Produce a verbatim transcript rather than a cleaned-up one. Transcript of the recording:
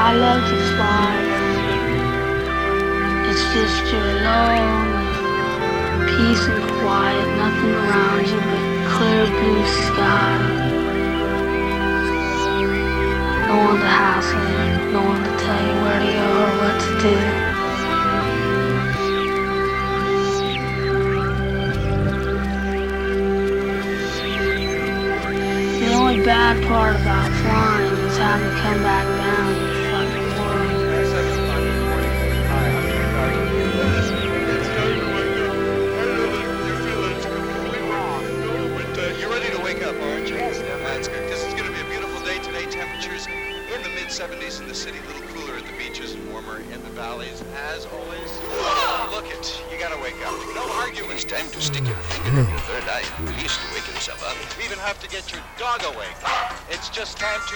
I love to fly. It's just you're alone, peace and quiet, nothing around you but clear blue sky. No one to hassle you, no one to tell you where to go or what to do. The only bad part about flying is having to come back down to the fucking world. You're ready to wake up, aren't you? Yes, that's good, because it's going to be a beautiful day today. Temperatures in the mid seventies in the city, a little cooler at the beaches and warmer in the valleys. As always, look it, you got to wake up. No arguing. It's time to stick your finger in your third eye, at least to wake himself up. We even have to get your dog awake. It's just time to